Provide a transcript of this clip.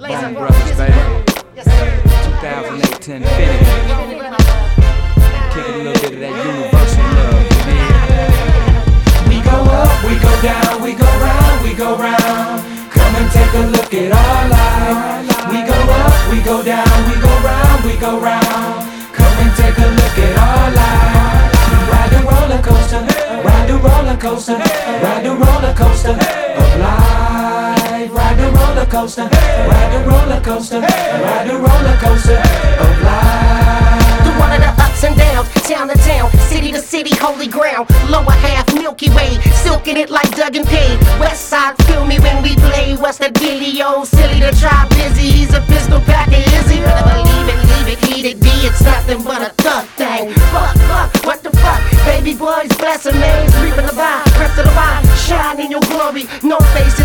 Bone Brothers, baby. 2008 Infinity. Kicking a little bit of that universal love, you dig? We go up, we go down, we go round, we go round. Come and take a look at our life. We go up, we go down, we go round, we go round. Come and take a look at our life. Ride the roller coaster, ride the roller coaster, ride the roller coaster of life. Ride the roller coaster, ride the roller coaster, ride the roller coaster of life. Through one of the ups and downs, town to town, city to city, holy ground. Lower half Milky Way, silking it like Doug and Payne. West side, feel me when we play. West of Dealio, silly to try busy. He's a pistol packer, is he? Better believe it, leave it, heat it, be it's nothing but a thug thing. Fuck, what the fuck? Baby boys, bless them names, reaping the vine, rest of the vine, shine in your glory. No faces.